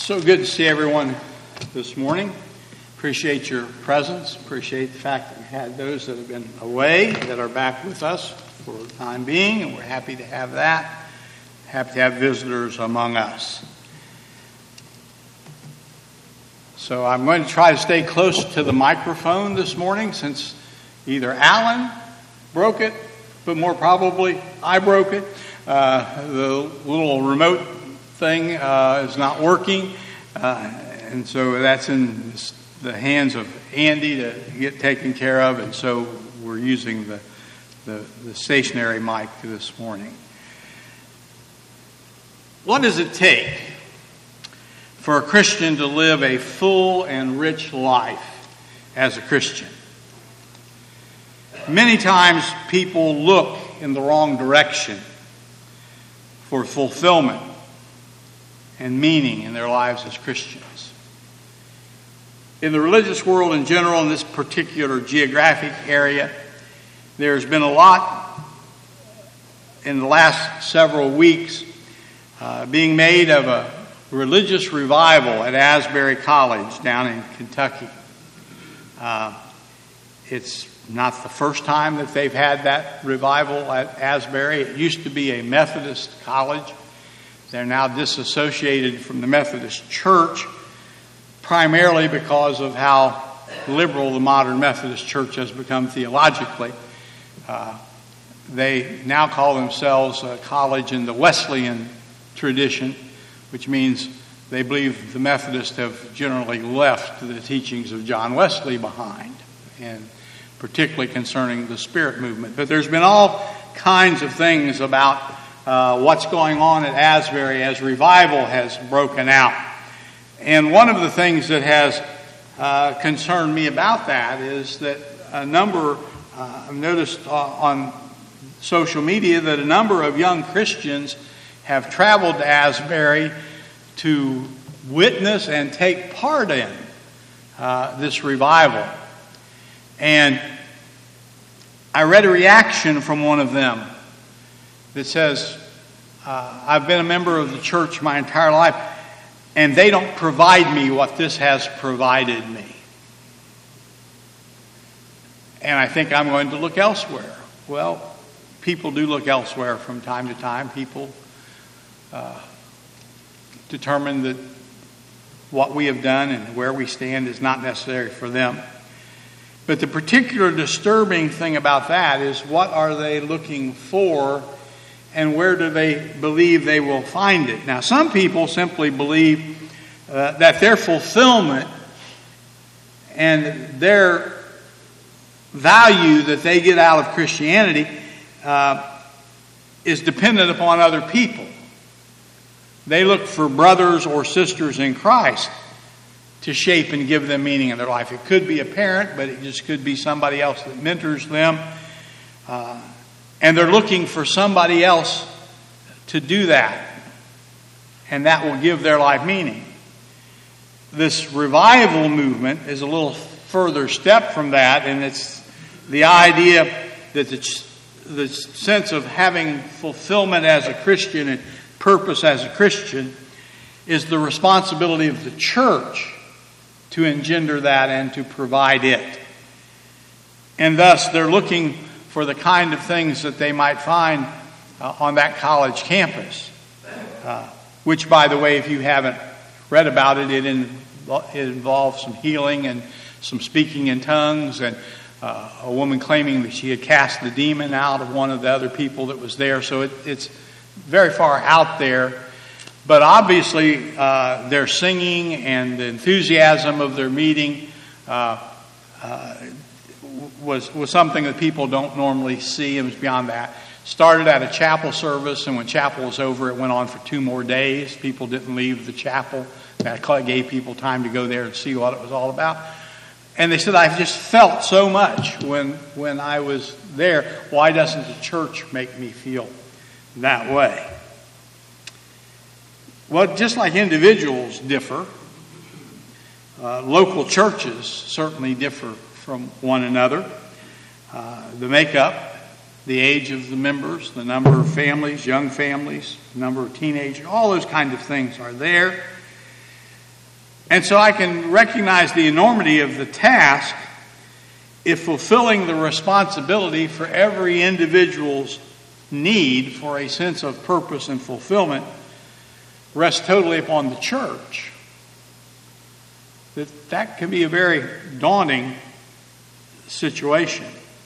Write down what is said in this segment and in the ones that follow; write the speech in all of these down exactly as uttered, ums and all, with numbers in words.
So good to see everyone this morning. Appreciate your presence. Appreciate the fact that we had those that have been away that are back with us for the time being, and we're happy to have that. Happy to have visitors among us. So I'm going to try to stay close to the microphone this morning since either Alan broke it, but more probably I broke it. Uh, the little remote thing uh, is not working, uh, and so that's in the hands of Andy to get taken care of, and so we're using the, the, the stationary mic this morning. What does it take for a Christian to live a full and rich life as a Christian? Many times people look in the wrong direction for fulfillment and meaning in their lives as Christians. In the religious world in general, in this particular geographic area, there's been a lot in the last several weeks uh, being made of a religious revival at Asbury College down in Kentucky. Uh, it's not the first time that they've had that revival at Asbury. It used to be a Methodist college. They're now disassociated from the Methodist Church, primarily because of how liberal the modern Methodist Church has become theologically. Uh, they now call themselves a college in the Wesleyan tradition, which means they believe the Methodists have generally left the teachings of John Wesley behind, and particularly concerning the Spirit movement. But there's been all kinds of things about uh, what's going on at Asbury as revival has broken out. And one of the things that has uh, concerned me about that is that a number, uh, I've noticed uh, on social media that a number of young Christians have traveled to Asbury to witness and take part in uh, this revival. And I read a reaction from one of them that says, uh, I've been a member of the church my entire life, and they don't provide me what this has provided me. And I think I'm going to look elsewhere. Well, people do look elsewhere from time to time. People uh, determine that what we have done and where we stand is not necessary for them. But the particular disturbing thing about that is, what are they looking for and where do they believe they will find it? Now, some people simply believe uh, that their fulfillment and their value that they get out of Christianity uh, is dependent upon other people. They look for brothers or sisters in Christ to shape and give them meaning in their life. It could be a parent, but it just could be somebody else that mentors them. Uh, and they're looking for somebody else to do that. And that will give their life meaning. This revival movement is a little further step from that, and it's the idea that the, the sense of having fulfillment as a Christian and purpose as a Christian is the responsibility of the church to engender that and to provide it. And thus they're looking for the kind of things that they might find uh, on that college campus. Uh, which, by the way, if you haven't read about it, it, in, it involves some healing and some speaking in tongues, and uh, a woman claiming that she had cast the demon out of one of the other people that was there. So it, it's very far out there. But obviously, uh, their singing and the enthusiasm of their meeting uh, uh, was was something that people don't normally see. It was beyond that. Started at a chapel service, and when chapel was over, it went on for two more days. People didn't leave the chapel. That gave people time to go there and see what it was all about. And they said, I just felt so much when when I was there. Why doesn't the church make me feel that way? Well, just like individuals differ, uh, local churches certainly differ from one another. Uh, the makeup, the age of the members, the number of families, young families, the number of teenagers, all those kind of things are there. And so I can recognize the enormity of the task if fulfilling the responsibility for every individual's need for a sense of purpose and fulfillment rests totally upon the church. That that can be a very daunting situation.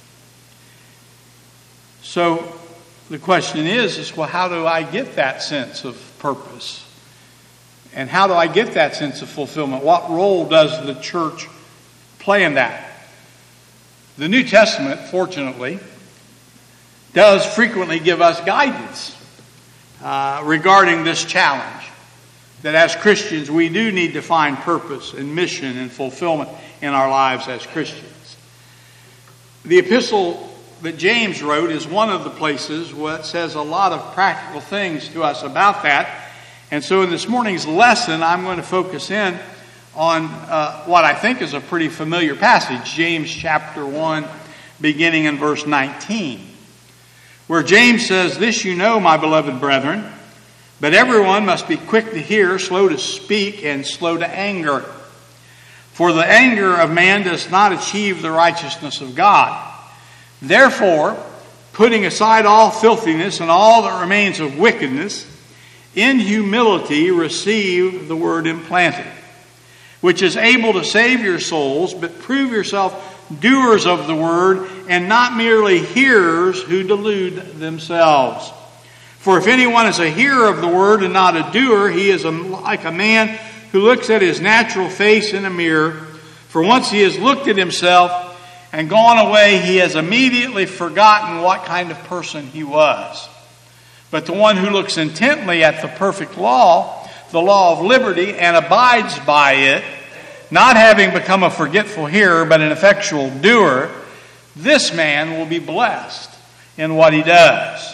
So the question is, is well, how do I get that sense of purpose? And how do I get that sense of fulfillment? What role does the church play in that? The New Testament, fortunately, does frequently give us guidance uh, regarding this challenge. That as Christians, we do need to find purpose and mission and fulfillment in our lives as Christians. The epistle that James wrote is one of the places where it says a lot of practical things to us about that. And so in this morning's lesson, I'm going to focus in on uh, what I think is a pretty familiar passage, James chapter one, beginning in verse nineteen, where James says, "This you know, my beloved brethren, but everyone must be quick to hear, slow to speak, and slow to anger. For the anger of man does not achieve the righteousness of God. Therefore, putting aside all filthiness and all that remains of wickedness, in humility receive the word implanted, which is able to save your souls, but prove yourself doers of the word, and not merely hearers who delude themselves. For if anyone is a hearer of the word and not a doer, he is a, like a man who looks at his natural face in a mirror. For once he has looked at himself and gone away, he has immediately forgotten what kind of person he was. But the one who looks intently at the perfect law, the law of liberty, and abides by it, not having become a forgetful hearer, but an effectual doer, this man will be blessed in what he does."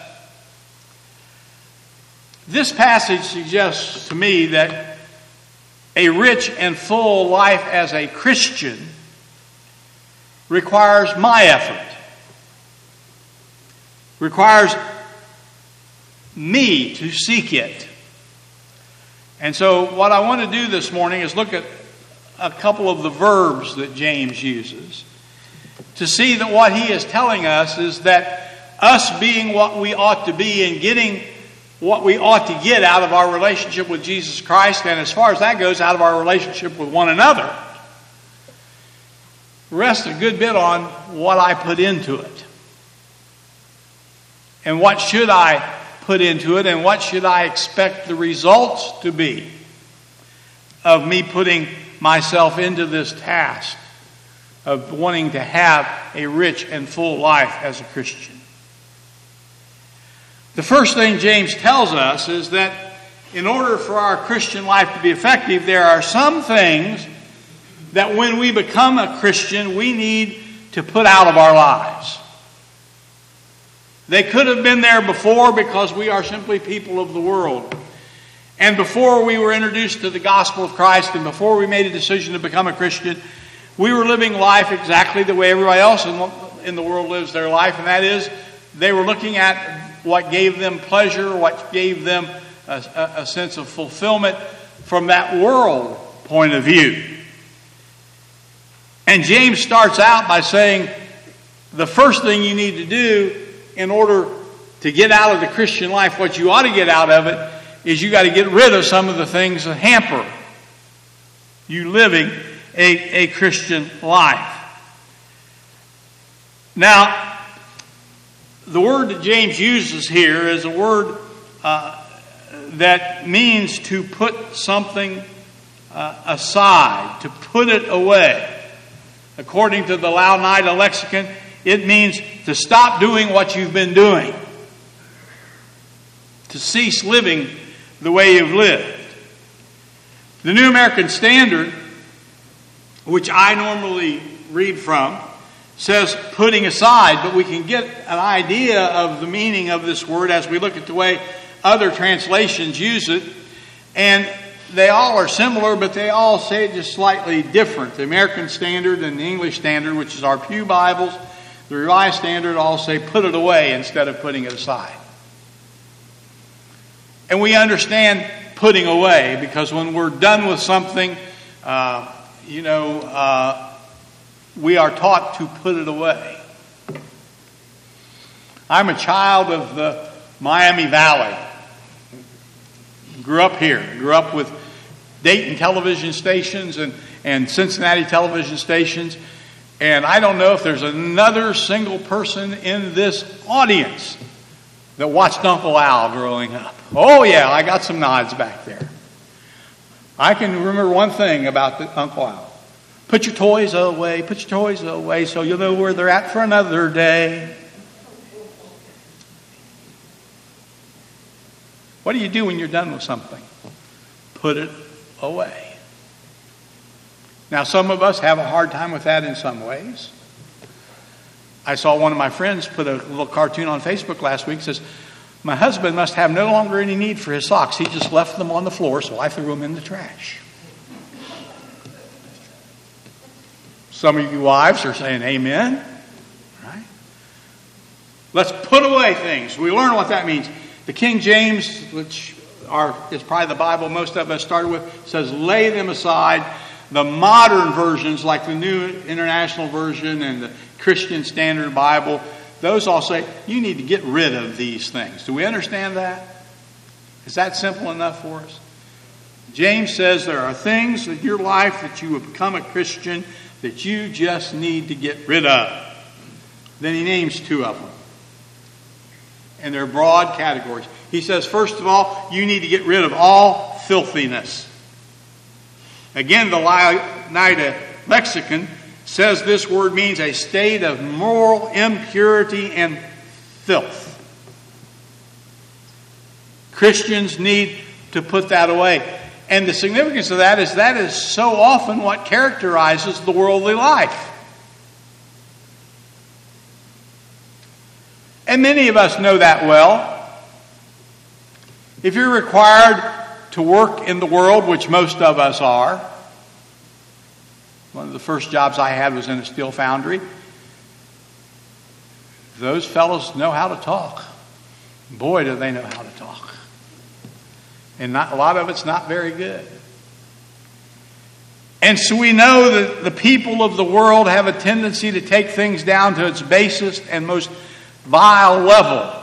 This passage suggests to me that a rich and full life as a Christian requires my effort, requires me to seek it. And so what I want to do this morning is look at a couple of the verbs that James uses to see that what he is telling us is that us being what we ought to be and getting what we ought to get out of our relationship with Jesus Christ, and as far as that goes, out of our relationship with one another, rests a good bit on what I put into it. And what should I put into it, and what should I expect the results to be of me putting myself into this task of wanting to have a rich and full life as a Christian. The first thing James tells us is that in order for our Christian life to be effective, there are some things that when we become a Christian, we need to put out of our lives. They could have been there before because we are simply people of the world. And before we were introduced to the gospel of Christ and before we made a decision to become a Christian, we were living life exactly the way everybody else in the world lives their life. And that is, they were looking at what gave them pleasure, what gave them a, a sense of fulfillment from that world point of view. And James starts out by saying, the first thing you need to do in order to get out of the Christian life, what you ought to get out of it, is you got to get rid of some of the things that hamper you living a, a Christian life. Now, the word that James uses here is a word uh, that means to put something uh, aside, to put it away. According to the Loudoun lexicon, it means to stop doing what you've been doing, to cease living the way you've lived. The New American Standard, which I normally read from, says putting aside, but we can get an idea of the meaning of this word as we look at the way other translations use it. And they all are similar, but they all say it just slightly different. The American Standard and the English Standard, which is our Pew Bibles, the Revised Standard, all say put it away instead of putting it aside. And we understand putting away because when we're done with something, Uh, you know, uh, we are taught to put it away. I'm a child of the Miami Valley. Grew up here. Grew up with Dayton television stations and, and Cincinnati television stations. And I don't know if there's another single person in this audience that watched Uncle Al growing up. Oh, yeah, I got some nods back there. I can remember one thing about the Uncle Al. Put your toys away, put your toys away so you'll know where they're at for another day. What do you do when you're done with something? Put it away. Now, some of us have a hard time with that in some ways. I saw one of my friends put a little cartoon on Facebook last week that says, my husband must have no longer any need for his socks. He just left them on the floor, so I threw them in the trash. Some of you wives are saying amen. Right? Let's put away things. We learn what that means. The King James, which are, is probably the Bible most of us started with, says lay them aside. The modern versions, like the New International Version and the Christian Standard Bible, those all say you need to get rid of these things. Do we understand that? Is that simple enough for us? James says there are things in your life that you have become a Christian that you just need to get rid of. Then he names two of them. And they're broad categories. He says, first of all, you need to get rid of all filthiness. Again, the Louder Lexicon says this word means a state of moral impurity and filth. Christians need to put that away. And the significance of that is that is so often what characterizes the worldly life. And many of us know that well. If you're required to work in the world, which most of us are. One of the first jobs I had was in a steel foundry. Those fellows know how to talk. Boy, do they know how to talk. And not, a lot of it's not very good. And so we know that the people of the world have a tendency to take things down to its basest and most vile level.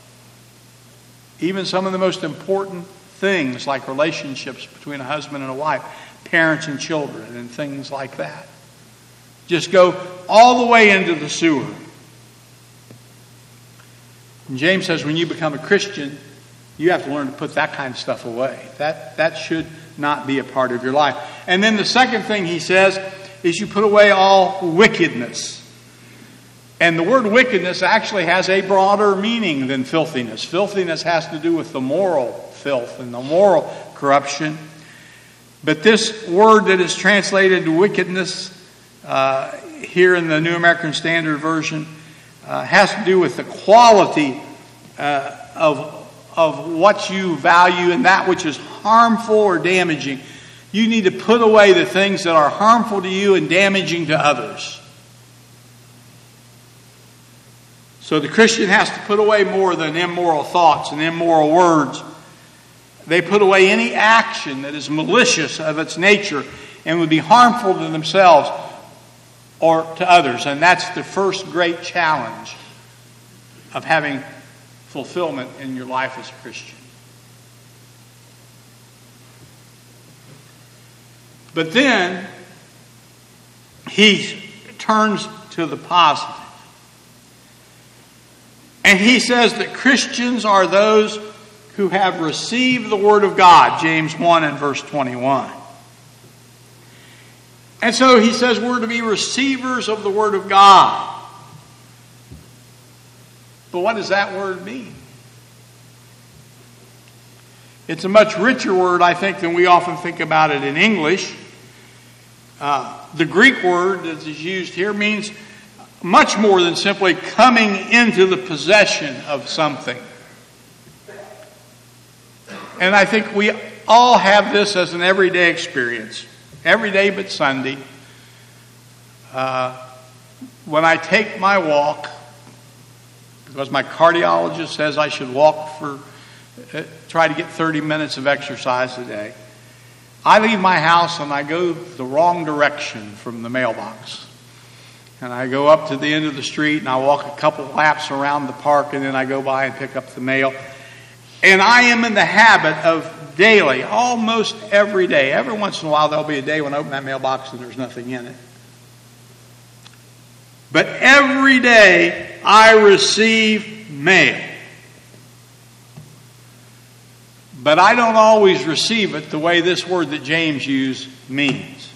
Even some of the most important things like relationships between a husband and a wife, parents and children, and things like that. Just go all the way into the sewer. And James says when you become a Christian, you have to learn to put that kind of stuff away. That, that should not be a part of your life. And then the second thing he says is you put away all wickedness. And the word wickedness actually has a broader meaning than filthiness. Filthiness has to do with the moral filth and the moral corruption. But this word that is translated wickedness uh, here in the New American Standard Version uh, has to do with the quality uh, of, of what you value and that which is harmful or damaging. You need to put away the things that are harmful to you and damaging to others. So the Christian has to put away more than immoral thoughts and immoral words. They put away any action that is malicious of its nature and would be harmful to themselves or to others. And that's the first great challenge of having fulfillment in your life as a Christian. But then he turns to the positive. And he says that Christians are those who have received the Word of God, James one and verse twenty-one. And so he says we're to be receivers of the Word of God. But what does that word mean? It's a much richer word, I think, than we often think about it in English. Uh, the Greek word that is used here means much more than simply coming into the possession of something. And I think we all have this as an everyday experience. Every day but Sunday. Uh, when I take my walk, because my cardiologist says I should walk for, uh, try to get thirty minutes of exercise a day, I leave my house and I go the wrong direction from the mailbox. And I go up to the end of the street and I walk a couple laps around the park and then I go by and pick up the mail. And I am in the habit of daily, almost every day. Every once in a while there'll be a day when I open that mailbox and there's nothing in it. But every day I receive mail. But I don't always receive it the way this word that James used means.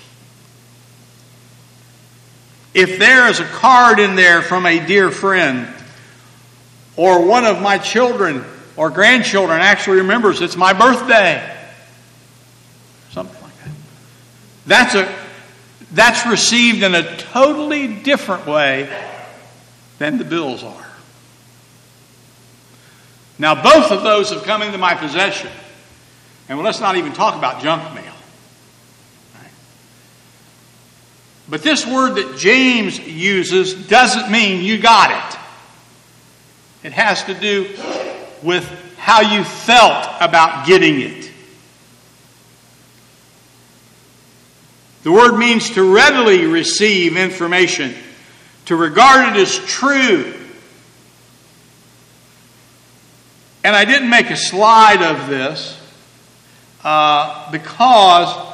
If there is a card in there from a dear friend, or one of my children or grandchildren actually remembers it's my birthday, something like that, that's a that's received in a totally different way than the bills are. Now, both of those have come into my possession. And well, let's not even talk about junk mail. Right? But this word that James uses doesn't mean you got it. It has to do with how you felt about getting it. The word means to readily receive information, to regard it as true. And I didn't make a slide of this uh, because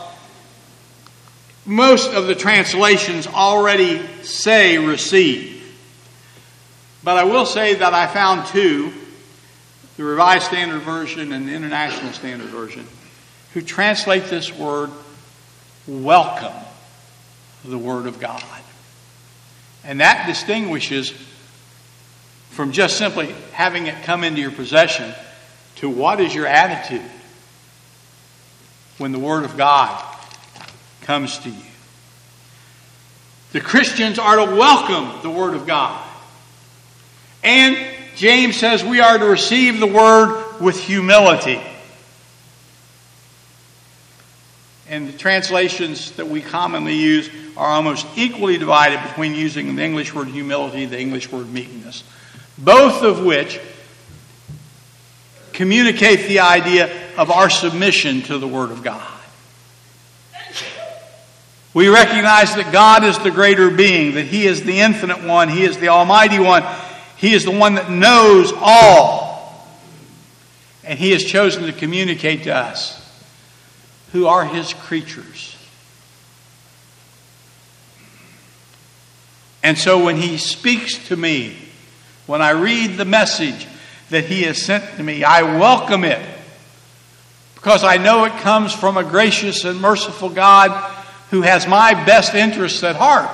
most of the translations already say receive. But I will say that I found two, the Revised Standard Version and the International Standard Version, who translate this word welcome the Word of God. And that distinguishes from just simply having it come into your possession to what is your attitude when the Word of God comes to you. The Christians are to welcome the Word of God. And James says we are to receive the Word with humility. And the translations that we commonly use are almost equally divided between using the English word humility and the English word meekness, both of which communicate the idea of our submission to the Word of God. We recognize that God is the greater being, that He is the infinite one, He is the almighty one, He is the one that knows all. And He has chosen to communicate to us who are His creatures. And so when He speaks to me, when I read the message that He has sent to me, I welcome it because I know it comes from a gracious and merciful God who has my best interests at heart.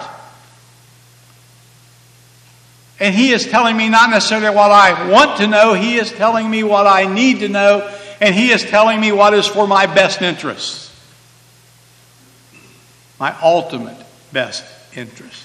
And He is telling me not necessarily what I want to know, He is telling me what I need to know, and He is telling me what is for my best interests. My ultimate best interest.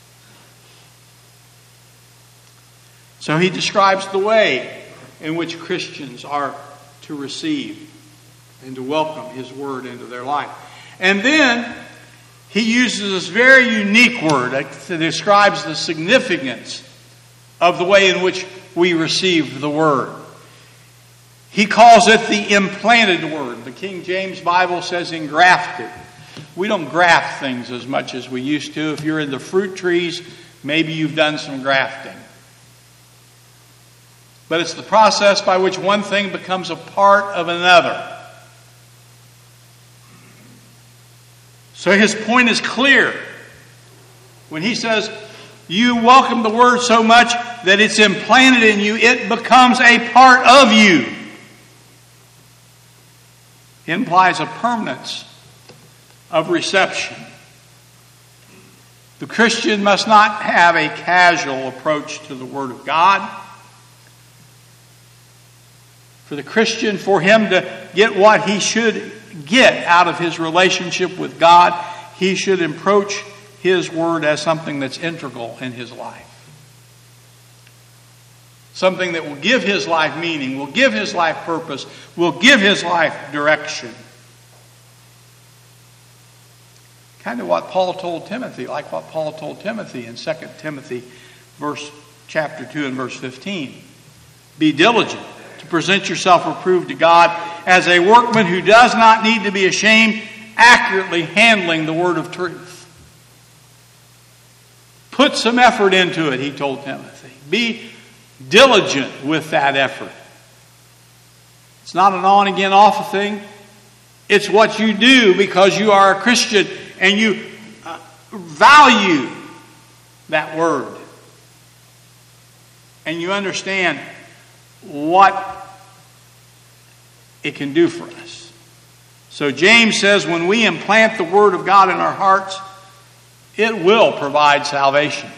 So He describes the way in which Christians are to receive and to welcome His Word into their life. And then He uses this very unique word that describes the significance of the way in which we receive the Word. He calls it the implanted Word. The King James Bible says engrafted. We don't graft things as much as we used to. If you're into fruit trees, maybe you've done some grafting. But it's the process by which one thing becomes a part of another. So his point is clear. When he says, you welcome the Word so much that it's implanted in you, it becomes a part of you. It implies a permanence of reception. The Christian must not have a casual approach to the Word of God. For the Christian, for him to get what he should get out of his relationship with God, he should approach His Word as something that's integral in his life. Something that will give his life meaning, will give his life purpose, will give his life direction. Kind of what Paul told Timothy, like what Paul told Timothy in Second Timothy verse chapter two and verse fifteen. Be diligent to present yourself approved to God as a workman who does not need to be ashamed, accurately handling the word of truth. Put some effort into it, he told Timothy. Be diligent with that effort. It's not an on again off thing. It's what you do because you are a Christian and you uh, value that word. And you understand what it can do for us. So James says when we implant the word of God in our hearts, it will provide salvation.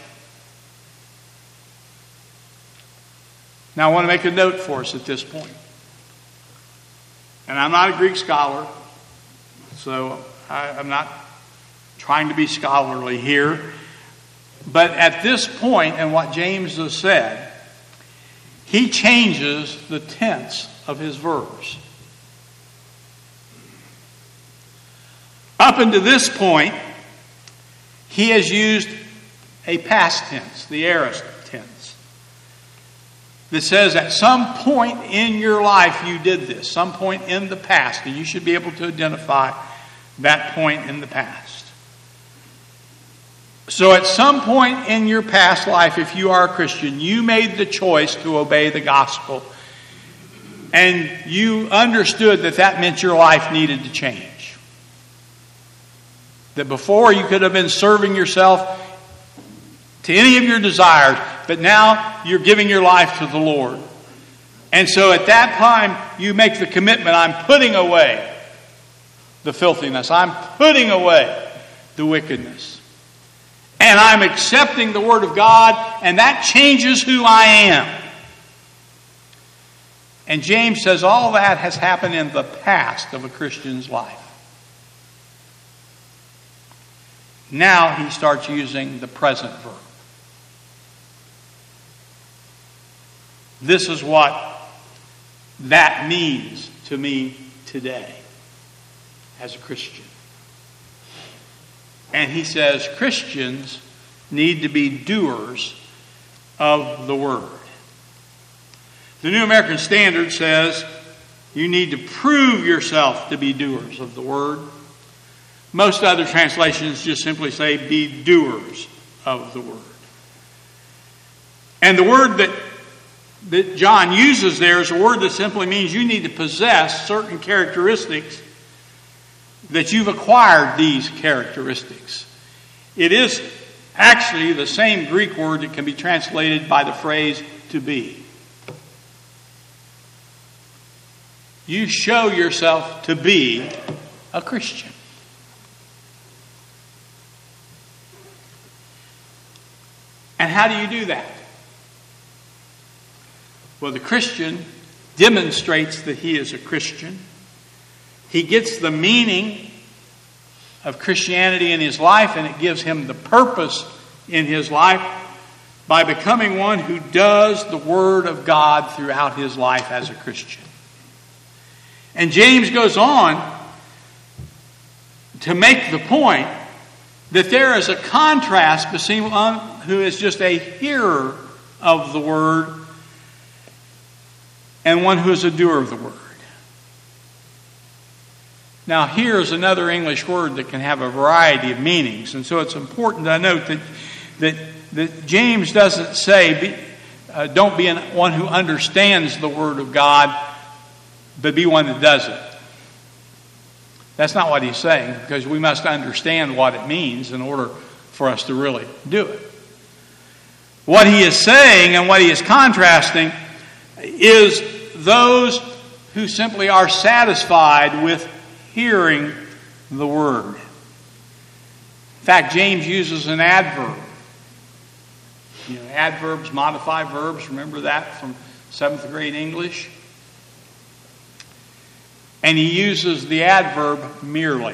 Now I want to make a note for us at this point. And I'm not a Greek scholar, so I, I'm not trying to be scholarly here. But at this point in what James has said, he changes the tense of his verbs. Up until this point, he has used a past tense, the aorist tense, that says at some point in your life you did this, some point in the past, and you should be able to identify that point in the past. So at some point in your past life, if you are a Christian, you made the choice to obey the gospel, and you understood that that meant your life needed to change. That before you could have been serving yourself to any of your desires, but now you're giving your life to the Lord. And so at that time, you make the commitment, I'm putting away the filthiness. I'm putting away the wickedness. And I'm accepting the Word of God, and that changes who I am. And James says all that has happened in the past of a Christian's life. Now he starts using the present verb. This is what that means to me today as a Christian. And he says Christians need to be doers of the word. The New American Standard says you need to prove yourself to be doers of the word. Most other translations just simply say, be doers of the word. And the word that, that John uses there is a word that simply means you need to possess certain characteristics, that you've acquired these characteristics. It is actually the same Greek word that can be translated by the phrase to be. You show yourself to be a Christian. And how do you do that? Well, the Christian demonstrates that he is a Christian. He gets the meaning of Christianity in his life, and it gives him the purpose in his life by becoming one who does the Word of God throughout his life as a Christian. And James goes on to make the point that there is a contrast between one who is just a hearer of the word and one who is a doer of the word. Now, here is another English word that can have a variety of meanings, and so it's important to note that that, that James doesn't say, be, uh, don't be one who understands the word of God, but be one that does it. That's not what he's saying, because we must understand what it means in order for us to really do it. What he is saying and what he is contrasting is those who simply are satisfied with hearing the word. In fact, James uses an adverb. You know, adverbs modify verbs. Remember that from seventh grade English? And he uses the adverb merely.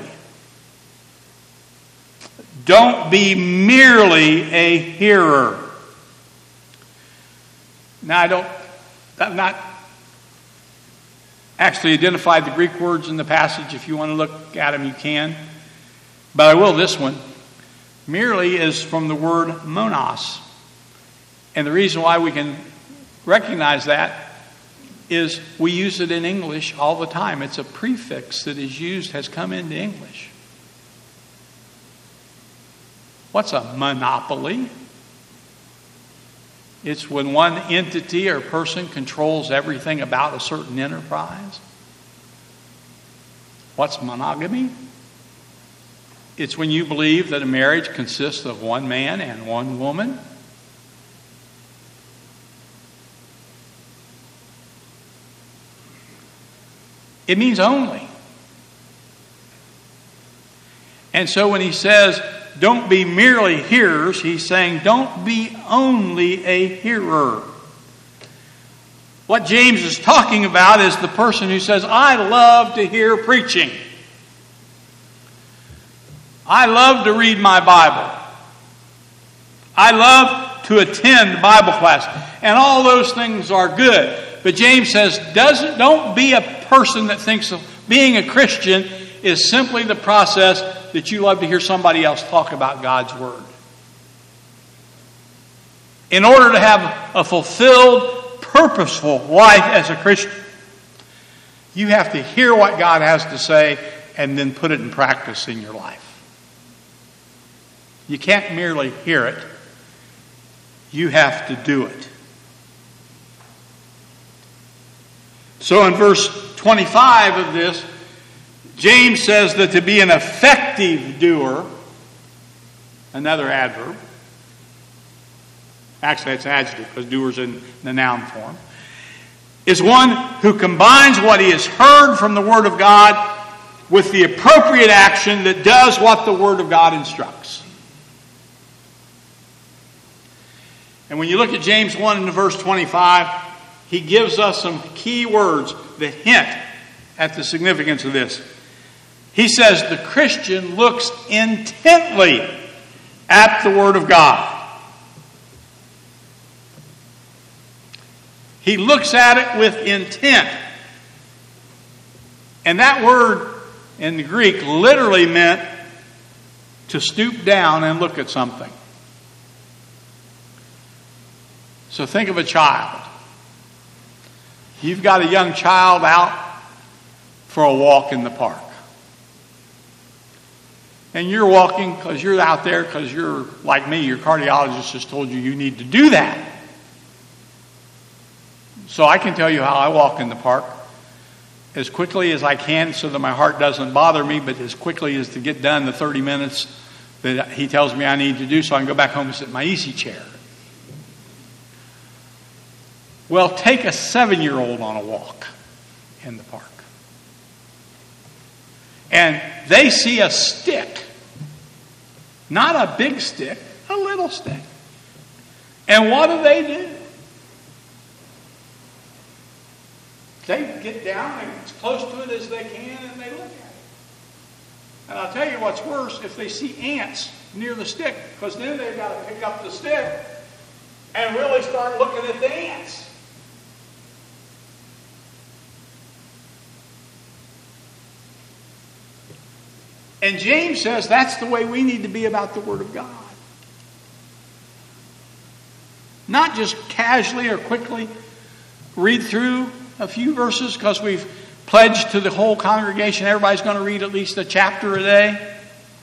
Don't be merely a hearer. Now, I don't, I've not actually identified the Greek words in the passage. If you want to look at them, you can. But I will this one. Merely is from the word monos. And the reason why we can recognize that is we use it in English all the time. It's a prefix that is used, has come into English. What's a monopoly? It's when one entity or person controls everything about a certain enterprise. What's monogamy? It's when you believe that a marriage consists of one man and one woman. It means only. And so when he says, don't be merely hearers, he's saying, don't be only a hearer. What James is talking about is the person who says, I love to hear preaching. I love to read my Bible. I love to attend Bible class. And all those things are good. But James says, doesn't, don't be a person that thinks of being a Christian is simply the process that you love to hear somebody else talk about God's Word. In order to have a fulfilled, purposeful life as a Christian, you have to hear what God has to say and then put it in practice in your life. You can't merely hear it. You have to do it. So in verse twenty-five of this, James says that to be an effective doer, another adverb, actually it's adjective because doer's in the noun form, is one who combines what he has heard from the Word of God with the appropriate action that does what the Word of God instructs. And when you look at James one and verse twenty-five, he gives us some key words that hint at the significance of this. He says the Christian looks intently at the Word of God. He looks at it with intent. And that word in the Greek literally meant to stoop down and look at something. So think of a child. You've got a young child out for a walk in the park. And you're walking because you're out there because you're like me, your cardiologist has told you you need to do that. So I can tell you how I walk in the park as quickly as I can so that my heart doesn't bother me, but as quickly as to get done the thirty minutes that he tells me I need to do so I can go back home and sit in my easy chair. Well, take a seven-year-old on a walk in the park. And they see a stick. Not a big stick, a little stick. And what do they do? They get down as close to it as they can and they look at it. And I'll tell you what's worse, if they see ants near the stick, because then they've got to pick up the stick and really start looking at the ants. And James says that's the way we need to be about the Word of God. Not just casually or quickly read through a few verses because we've pledged to the whole congregation everybody's going to read at least a chapter a day.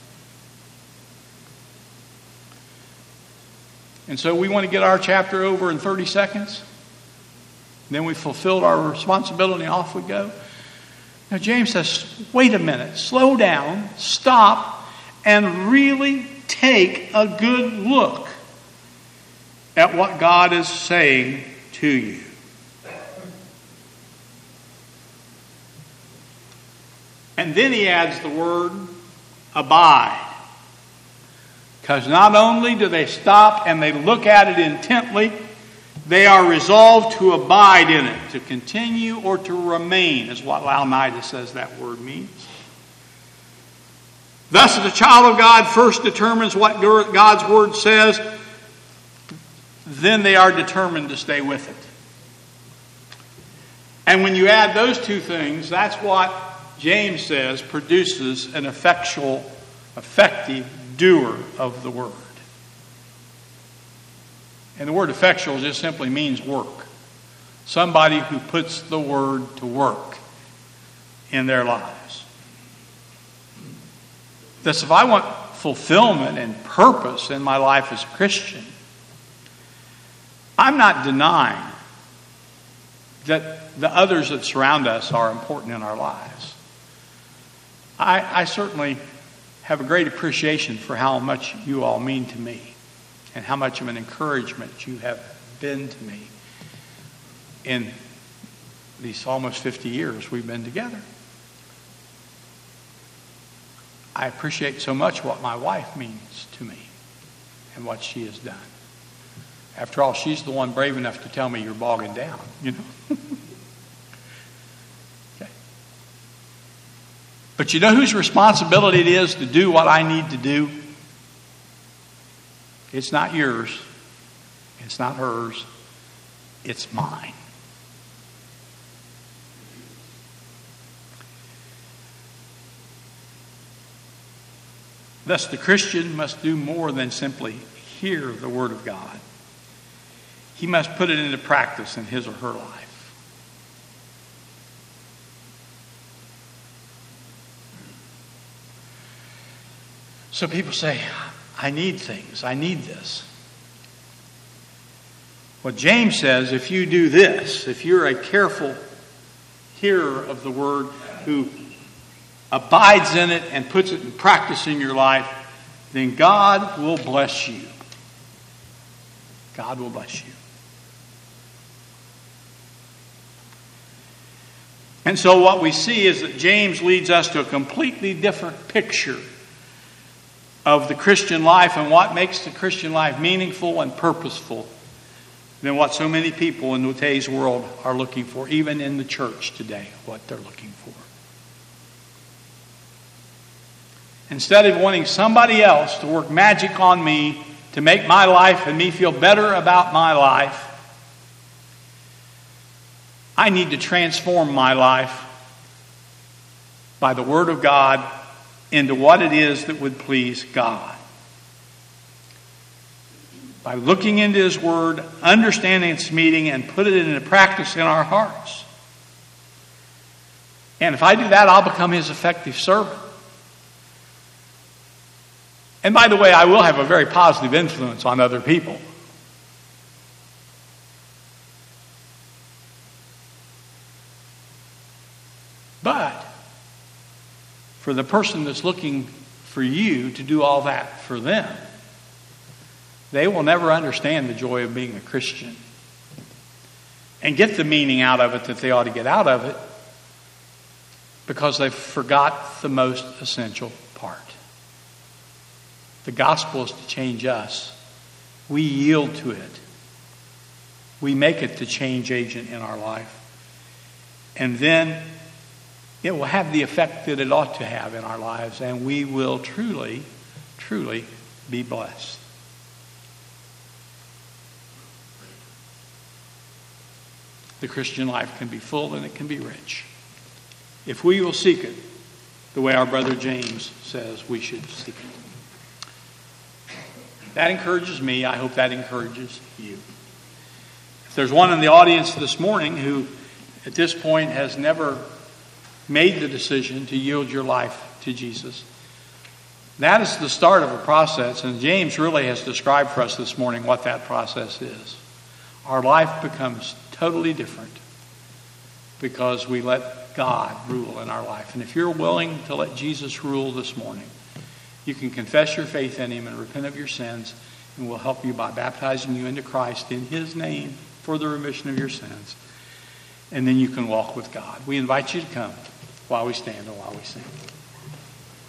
And so we want to get our chapter over in thirty seconds. Then we've fulfilled our responsibility and off we go. Now James says, wait a minute, slow down, stop, and really take a good look at what God is saying to you. And then he adds the word abide. Because not only do they stop and they look at it intently, they are resolved to abide in it, to continue or to remain, is what Laonida says that word means. Thus, the child of God first determines what God's Word says, then they are determined to stay with it. And when you add those two things, that's what James says produces an effectual, effective doer of the Word. And the word effectual just simply means work. Somebody who puts the Word to work in their lives. Thus, if I want fulfillment and purpose in my life as a Christian, I'm not denying that the others that surround us are important in our lives. I, I certainly have a great appreciation for how much you all mean to me and how much of an encouragement you have been to me in these almost fifty years we've been together. I appreciate so much what my wife means to me and what she has done. After all, she's the one brave enough to tell me you're bogging down, you know. Okay. But you know whose responsibility it is to do what I need to do? It's not yours. It's not hers. It's mine. Thus, the Christian must do more than simply hear the Word of God. He must put it into practice in his or her life. So people say, I need things. I need this. Well, James says, if you do this, if you're a careful hearer of the Word who abides in it and puts it in practice in your life, then God will bless you. God will bless you. And so what we see is that James leads us to a completely different picture of the Christian life and what makes the Christian life meaningful and purposeful than what so many people in today's world are looking for, even in the church today, what they're looking for. Instead of wanting somebody else to work magic on me to make my life and me feel better about my life, I need to transform my life by the Word of God into what it is that would please God. By looking into His Word, understanding its meaning, and put it into practice in our hearts. And if I do that, I'll become His effective servant. And by the way, I will have a very positive influence on other people. But for the person that's looking for you to do all that for them, they will never understand the joy of being a Christian and get the meaning out of it that they ought to get out of it because they forgot the most essential part. The gospel is to change us. We yield to it. We make it the change agent in our life. And then it will have the effect that it ought to have in our lives, and we will truly, truly be blessed. The Christian life can be full and it can be rich if we will seek it the way our brother James says we should seek it. That encourages me. I hope that encourages you. If there's one in the audience this morning who at this point has never made the decision to yield your life to Jesus, that is the start of a process, and James really has described for us this morning what that process is. Our life becomes totally different because we let God rule in our life. And if you're willing to let Jesus rule this morning, you can confess your faith in Him and repent of your sins, and we'll help you by baptizing you into Christ in His name for the remission of your sins. And then you can walk with God. We invite you to come while we stand and while we sing.